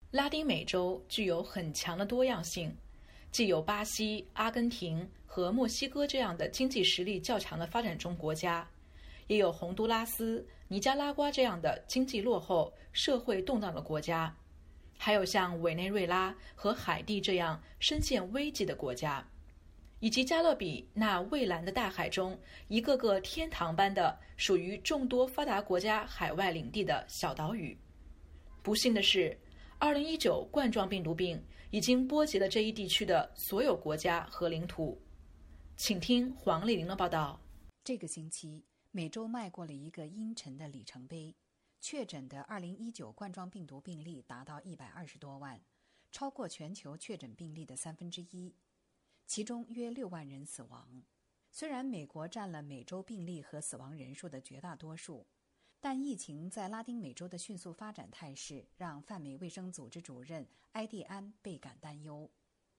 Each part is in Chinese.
拉丁美洲具有很强的多样性，既有巴西、阿根廷和墨西哥这样的经济实力较强的发展中国家，也有洪都拉斯、尼加拉瓜这样的经济落后、社会动荡的国家，还有像委内瑞拉和海地这样深陷危机的国家，以及加勒比那蔚蓝的大海中一个个天堂般的属于众多发达国家海外领地的小岛屿。不幸的是，2019冠状病毒病已经波及了这一地区的所有国家和领土。请听黄丽玲的报道。 这个星期，美洲迈过了一个阴沉的里程碑，确诊的2019冠状病毒病例达到120多万，超过全球确诊病例的1/3，其中约6万人死亡。虽然美国占了美洲病例和死亡人数的绝大多数，但疫情在拉丁美洲的迅速发展态势让泛美卫生组织主任埃蒂安倍感担忧。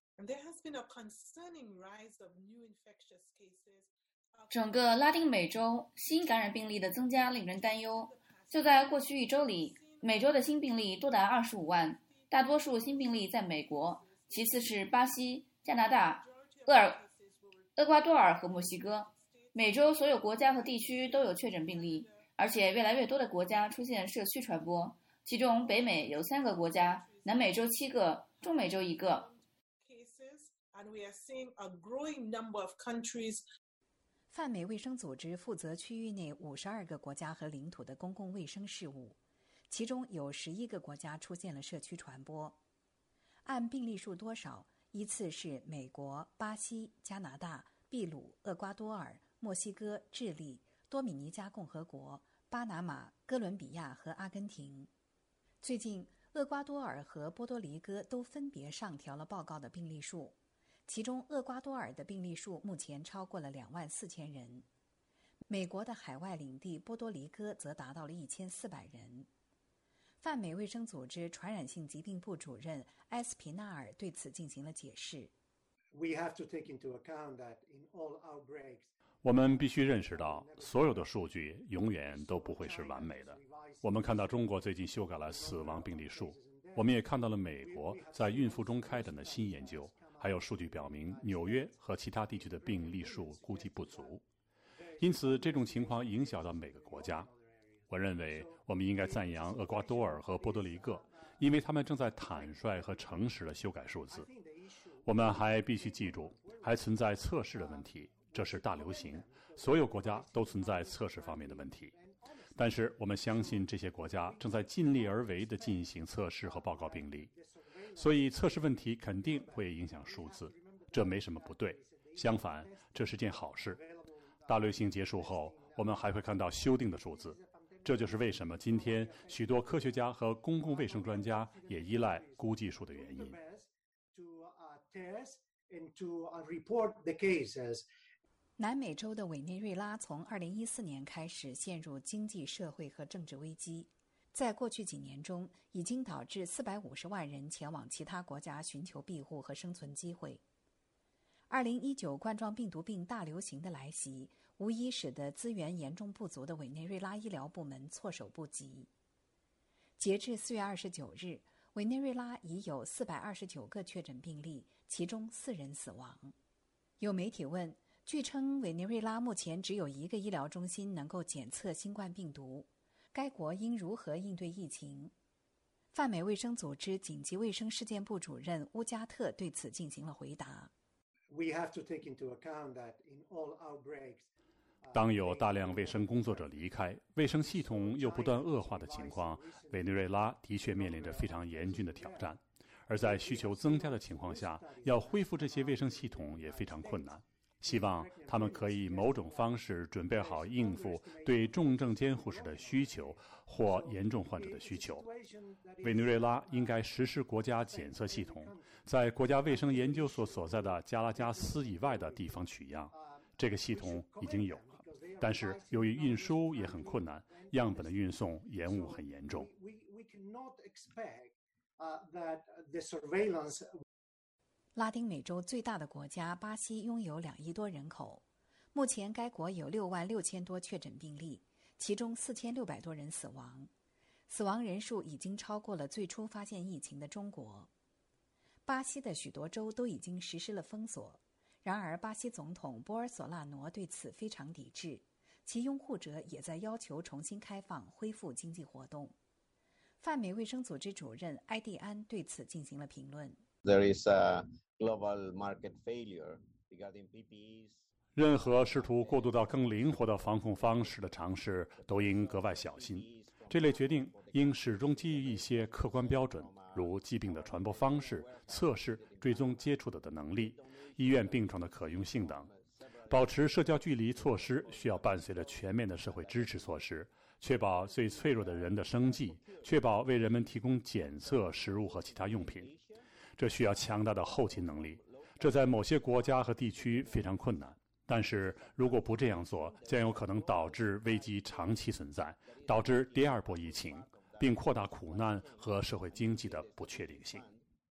整个拉丁美洲新感染病例的增加令人担忧。就在过去1周里，美洲的新病例多达25万，大多数新病例在美国，其次是巴西、加拿大、厄瓜多尔和墨西哥。美洲所有国家和地区都有确诊病例，而且越来越多的国家出现社区传播，其中北美有3个国家，南美洲7个，中美洲1个。 泛美卫生组织负责区域内52个国家和领土的公共卫生事务，其中有11个国家出现了社区传播。按病例数多少，依次是美国、巴西、加拿大、秘鲁、厄瓜多尔、墨西哥、智利、多米尼加共和国、巴拿马、哥伦比亚和阿根廷。最近，厄瓜多尔和波多黎各都分别上调了报告的病例数，其中厄瓜多尔的病例数目前超过了24000人，美国的海外领地波多黎各则达到了1400人。泛美卫生组织传染性疾病部主任埃斯皮纳尔对此进行了解释。 我们必须认识到，所有的数据永远都不会是完美的。我们看到中国最近修改了死亡病例数，我们也看到了美国在孕妇中开展的新研究，还有数据表明纽约和其他地区的病例数估计不足。因此，这种情况影响到每个国家。我认为我们应该赞扬厄瓜多尔和波多黎各，因为他们正在坦率和诚实地修改数字。我们还必须记住，还存在测试的问题，这是大流行，所有国家都存在测试方面的问题。但是我们相信这些国家正在尽力而为地进行测试和报告病例，所以测试问题肯定会影响数字，这没什么不对，相反，这是件好事。大流行结束后，我们还会看到修订的数字。这就是为什么今天许多科学家和公共卫生专家也依赖估计数的原因。 南美洲的委内瑞拉从2014年开始陷入经济社会和政治危机，在过去几年中已经导致450万人前往其他国家寻求庇护和生存机会。2019冠状病毒病大流行的来袭，无疑使得资源严重不足的委内瑞拉医疗部门措手不及。截至4月29日，委内瑞拉已有429个确诊病例，其中4人死亡。有媒体问，据称委内瑞拉目前只有1个医疗中心能够检测新冠病毒，该国应如何应对疫情？泛美卫生组织紧急卫生事件部主任乌加特对此进行了回答。 当有大量卫生工作者离开，卫生系统又不断恶化的情况，委内瑞拉的确面临着非常严峻的挑战。而在需求增加的情况下，要恢复这些卫生系统也非常困难。希望他们可以某种方式准备好应付对重症监护室的需求或严重患者的需求。委内瑞拉应该实施国家检测系统，在国家卫生研究所所在的加拉加斯以外的地方取样。这个系统已经有了，但是由于运输也很困难，样本的运送延误很严重。 拉丁美洲最大的国家巴西拥有2亿多人口，目前该国有6万6千多确诊病例，其中4600多人死亡。 死亡人数已经超过了最初发现疫情的中国。巴西的许多州都已经实施了封锁，然而巴西总统波尔索纳罗对此非常抵制，其拥护者也在要求重新开放、恢复经济活动。泛美卫生组织主任埃蒂安对此进行了评论。 There is a global market failure regarding PPEs. 任何试图过渡到更灵活的防控方式的尝试都应格外小心。这类决定应始终基于一些客观标准，如疾病的传播方式、测试、追踪接触的能力、医院病床的可用性等。保持社交距离措施需要伴随着全面的社会支持措施，确保最脆弱的人的生计，确保为人们提供检测、食物和其他用品。这需要强大的后勤能力，这在某些国家和地区非常困难。但是如果不这样做，将有可能导致危机长期存在，导致第二波疫情，并扩大苦难和社会经济的不确定性。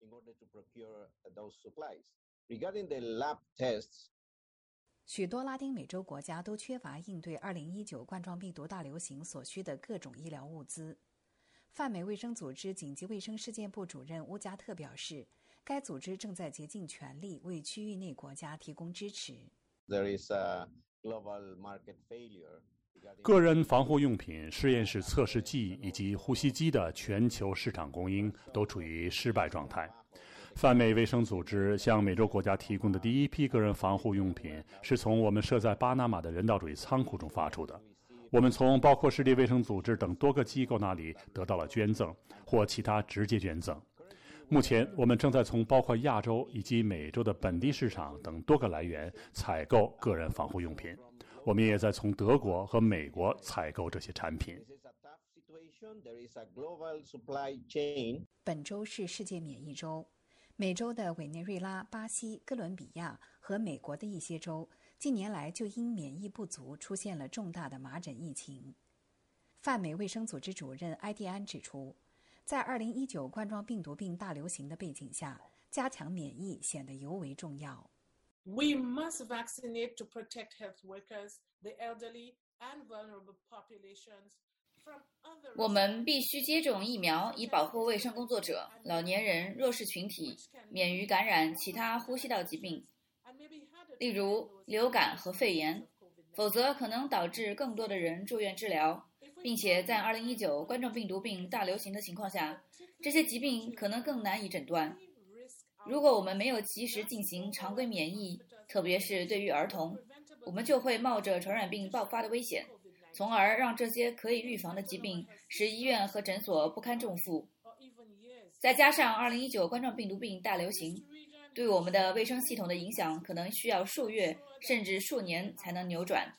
许多拉丁美洲国家都缺乏应对2019冠状病毒大流行所需的各种医疗物资。泛美卫生组织紧急卫生事件部主任乌加特表示，该组织正在竭尽全力为区域内国家提供支持。 There is a global market failure. 个人防护用品、实验室测试剂以及呼吸机的全球市场供应都处于失败状态。泛美卫生组织向美洲国家提供的第一批个人防护用品是从我们设在巴拿马的人道主义仓库中发出的。我们从包括世界卫生组织等多个机构那里得到了捐赠或其他直接捐赠。目前我们正在从包括亚洲以及美洲的本地市场等多个来源采购个人防护用品。我们也在从德国和美国采购这些产品。 本周是世界免疫周，美洲的委内瑞拉、巴西、哥伦比亚和美国的一些州近年来就因免疫不足出现了重大的麻疹疫情。泛美卫生组织主任埃蒂安指出，在2019冠状病毒病大流行的背景下，加强免疫显得尤为重要。 We must vaccinate to protect health workers, the elderly, and vulnerable populations from other. 我们必须接种疫苗，以保护卫生工作者、老年人、弱势群体免于感染其他呼吸道疾病，例如流感和肺炎，否则可能导致更多的人住院治疗，并且在2019冠状病毒病大流行的情况下，这些疾病可能更难以诊断。如果我们没有及时进行常规免疫，特别是对于儿童，我们就会冒着传染病爆发的危险，从而让这些可以预防的疾病使医院和诊所不堪重负。再加上2019冠状病毒病大流行，对我们的卫生系统的影响可能需要数月甚至数年才能扭转。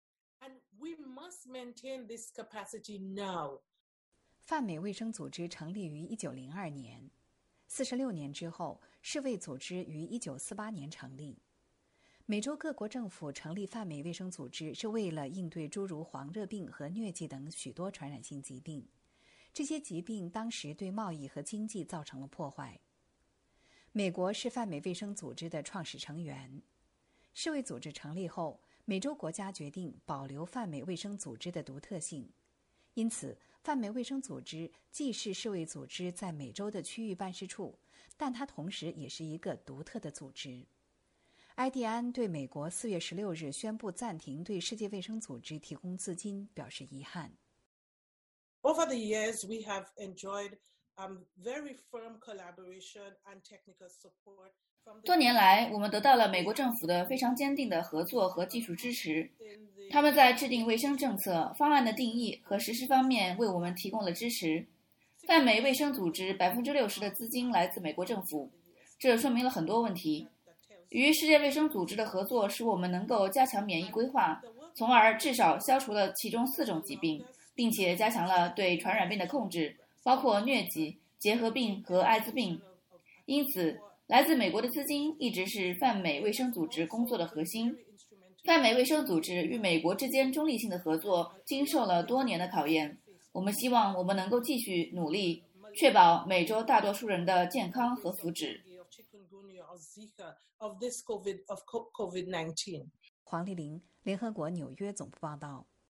泛美卫生组织成立于1902年，46年之后，世卫组织于1948年成立。美洲各国政府成立泛美卫生组织是为了应对诸如黄热病和疟疾等许多传染性疾病。这些疾病当时对贸易和经济造成了破坏。美国是泛美卫生组织的创始成员。世卫组织成立后，美洲国家决定保留泛美卫生组织的独特性，因此泛美卫生组织既是世卫组织在美洲的区域办事处，但它同时也是一个独特的组织。埃蒂安对美国4月16日宣布暂停对世界卫生组织提供资金表示遗憾。 Over the years, we have enjoyed very firm collaboration and technical support. 多年来，我们得到了美国政府的非常坚定的合作和技术支持。他们在制定卫生政策、方案的定义和实施方面为我们提供了支持。泛美卫生组织60%的资金来自美国政府，这说明了很多问题。与世界卫生组织的合作使我们能够加强免疫规划，从而至少消除了其中4种疾病，并且加强了对传染病的控制，包括疟疾、结核病和艾滋病。因此，来自美国的资金一直是泛美卫生组织工作的核心。泛美卫生组织与美国之间中立性的合作经受了多年的考验。我们希望我们能够继续努力，确保美洲大多数人的健康和福祉。 黄丽玲，联合国纽约总部报道。